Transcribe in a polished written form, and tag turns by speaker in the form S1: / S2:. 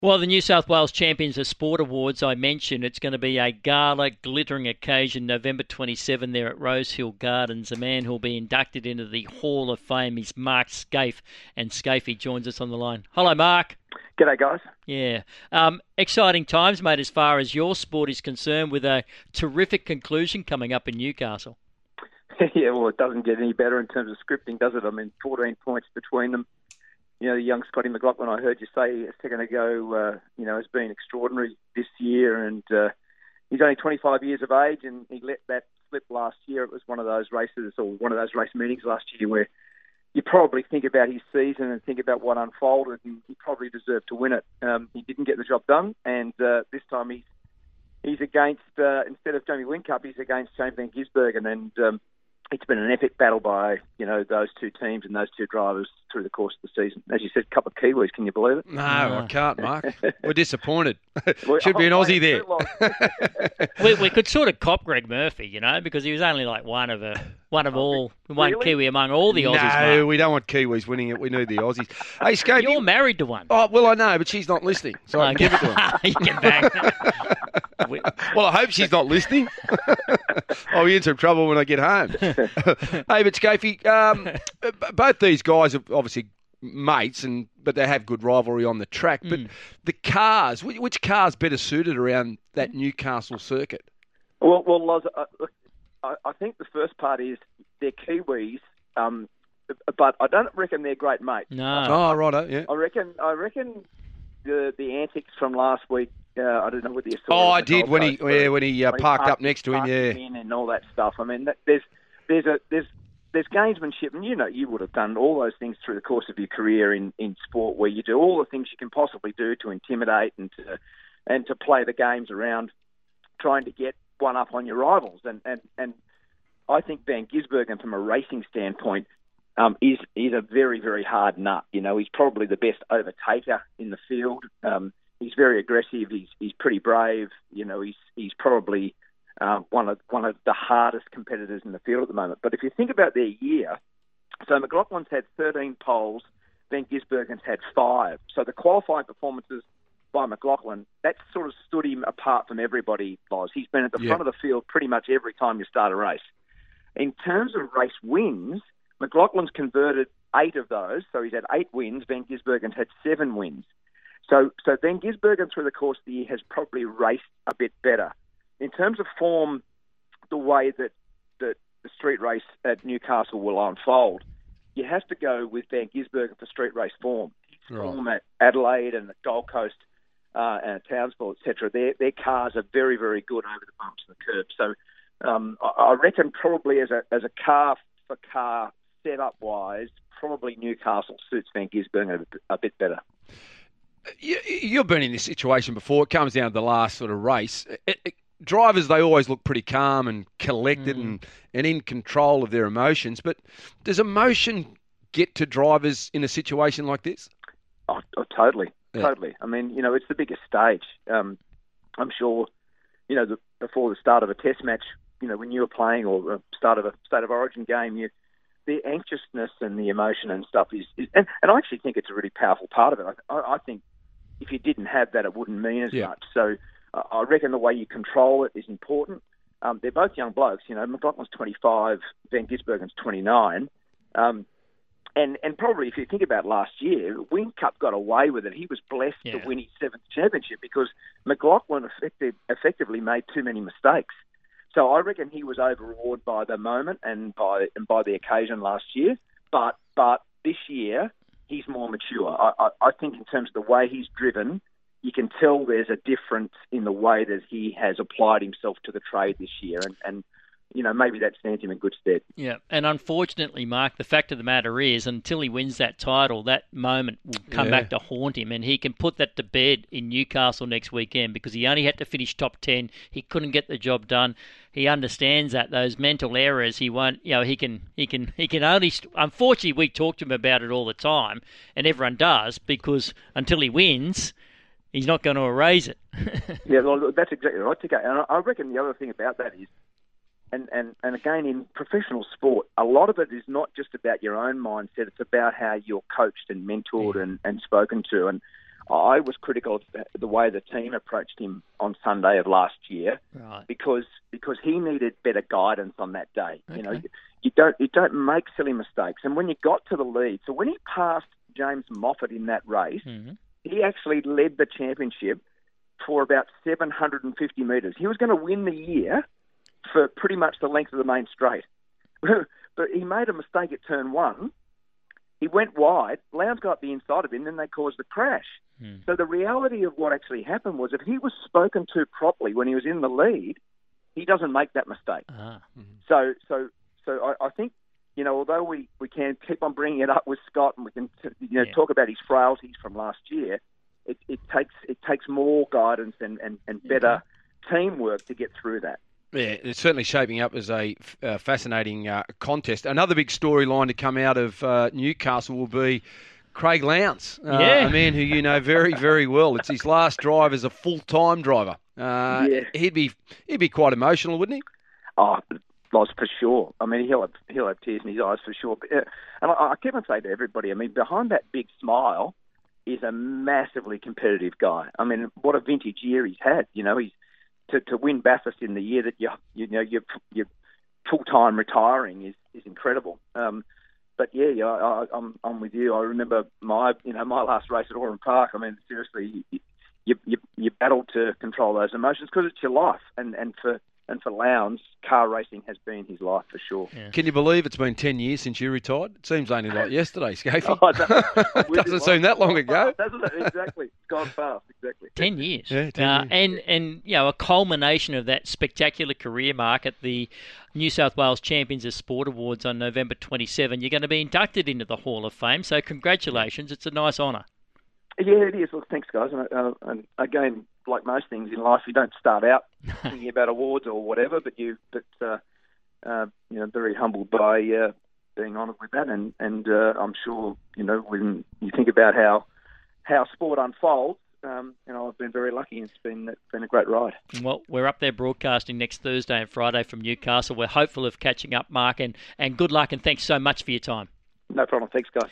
S1: Well, the New South Wales Champions of Sport Awards, I mentioned, it's going to be a gala, glittering occasion, November 27 there at Rosehill Gardens. The man who'll be inducted into the Hall of Fame is Mark Skaife, and Skaife joins us on the line. Hello, Mark.
S2: G'day, guys.
S1: Yeah. Exciting times, mate, as far as your sport is concerned, with a terrific conclusion coming up in Newcastle.
S2: Yeah, well, it doesn't get any better in terms of scripting, does it? I mean, 14 points between them. You know, the young Scotty McLaughlin, I heard you say a second ago, has been extraordinary this year, and he's only 25 years of age, and he let that slip last year. It was one of those races, or one of those race meetings last year, where you probably think about his season and think about what unfolded, and he probably deserved to win it. He didn't get the job done, and this time he's against, instead of Jamie Whincup, he's against Shane Van Gisbergen, and it's been an epic battle by, those two teams and those two drivers through the course of the season. As you said, a couple of Kiwis, can you believe it?
S3: No, I can't, Mark. We're disappointed. Should be an Aussie there.
S1: we could sort of cop Greg Murphy, because he was only like one Kiwi among all the Aussies.
S3: No,
S1: Mark.
S3: we don't want Kiwis winning it. We need the Aussies. Hey, Skaife,
S1: you're married to one.
S3: Oh, well, I know, but she's not listening, so I can give it to her.
S1: You can bang.
S3: Well, I hope she's not listening. I'll be in some trouble when I get home. Hey, but Skaife, both these guys are obviously mates, but they have good rivalry on the track. But the cars, which car's better suited around that Newcastle circuit?
S2: Well, Loz, I think the first part is they're Kiwis, but I don't reckon they're great mates.
S1: No.
S3: Oh, righto, yeah.
S2: I reckon the antics from last week. I don't know whether you saw.
S3: Oh, I did when he parked up next to him,
S2: yeah, and all that stuff. I mean, there's gamesmanship, and you would have done all those things through the course of your career in sport, where you do all the things you can possibly do to intimidate and to play the games around, trying to get one up on your rivals. And I think Van Gisbergen, from a racing standpoint, is a very, very hard nut. He's probably the best overtaker in the field. He's very aggressive. He's pretty brave. He's probably one of the hardest competitors in the field at the moment. But if you think about their year, so McLaughlin's had 13 poles, Van Gisbergen's had 5. So the qualifying performances by McLaughlin, that sort of stood him apart from everybody, Loz. He's been at the front of the field pretty much every time you start a race. In terms of race wins, McLaughlin's converted 8 of those, so he's had 8 wins. Van Gisbergen's had 7 wins. So Van Gisbergen, through the course of the year, has probably raced a bit better. In terms of form, the way that the street race at Newcastle will unfold, you have to go with Van Gisbergen for street race form. His form at Adelaide and at Gold Coast and at Townsville, etc., their cars are very, very good over the bumps and the curbs. So I reckon probably as a car-for-car setup-wise, probably Newcastle suits Van Gisbergen a bit better.
S3: You've been in this situation before. It comes down to the last sort of race. Drivers, they always look pretty calm and collected and in control of their emotions. But does emotion get to drivers in a situation like this?
S2: Oh, totally. Yeah. Totally. I mean, it's the biggest stage. I'm sure, before the start of a test match, when you were playing, or the start of a State of Origin game, the anxiousness and the emotion and stuff is and I actually think it's a really powerful part of it. I think if you didn't have that, it wouldn't mean as much. So I reckon the way you control it is important. They're both young blokes. McLaughlin's 25, Van Gisbergen's 29. And probably if you think about last year, Whincup got away with it. He was blessed to win his 7th championship because McLaughlin effectively made too many mistakes. So I reckon he was overawed by the moment and by the occasion last year. But this year, he's more mature. I think in terms of the way he's driven, you can tell there's a difference in the way that he has applied himself to the trade this year. And maybe that stands him in good stead.
S1: Yeah, and unfortunately, Mark, the fact of the matter is, until he wins that title, that moment will come back to haunt him, and he can put that to bed in Newcastle next weekend because he only had to finish top 10. He couldn't get the job done. He understands that those mental errors. He won't. He can only. Unfortunately, we talk to him about it all the time, and everyone does because until he wins, he's not going to erase it.
S2: Yeah, well, that's exactly right, TK. And I reckon the other thing about that is, and again, in professional sport, a lot of it is not just about your own mindset. It's about how you're coached and mentored and spoken to. And I was critical of the way the team approached him on Sunday of last year,
S1: Right.
S2: because he needed better guidance on that day.
S1: Okay.
S2: You know, you don't make silly mistakes. And when you got to the lead, so when he passed James Moffat in that race,
S1: Mm-hmm.
S2: he actually led the championship for about 750 metres. He was going to win the year for pretty much the length of the main straight. But he made a mistake at turn 1. He went wide. Lowndes got the inside of him, then they caused a crash. So the reality of what actually happened was, if he was spoken to properly when he was in the lead, he doesn't make that mistake. So I think, you know, although we can keep on bringing it up with Scott, and we can talk about his frailties from last year, it takes more guidance and better teamwork to get through that.
S3: Yeah, it's certainly shaping up as a fascinating contest. Another big storyline to come out of Newcastle will be Craig Lowndes, a man who you know very, very well. It's his last drive as a full-time driver. He'd be quite emotional, wouldn't he?
S2: Oh, Loz, for sure. I mean, he'll have tears in his eyes for sure. And I keep on saying to everybody, I mean, behind that big smile is a massively competitive guy. I mean, what a vintage year he's had. You know, he's to win Bathurst in the year that you're full-time retiring is incredible. But yeah, I'm with you. I remember my last race at Oran Park. I mean, seriously, you battle to control those emotions because it's your life, and for Lowndes, car racing has been his life for sure.
S3: Yeah. Can you believe it's been 10 years since you retired? It seems only like yesterday, Scafey. Doesn't seem that long ago.
S2: Doesn't it? Exactly. It's gone fast, exactly.
S1: 10 years.
S3: Yeah, 10 years.
S1: And you know, a culmination of that spectacular career, Mark, at the New South Wales Champions of Sport Awards on November 27. You're going to be inducted into the Hall of Fame, so congratulations. It's a nice honour.
S2: Yeah, it is. Well, thanks, guys. And again, like most things in life, you don't start out thinking about awards or whatever, but very humbled by being honoured with that. And I'm sure, you know, when you think about how sport unfolds, I've been very lucky. It's been a great ride.
S1: Well, we're up there broadcasting next Thursday and Friday from Newcastle. We're hopeful of catching up, Mark, and good luck, and thanks so much for your time.
S2: No problem. Thanks, guys.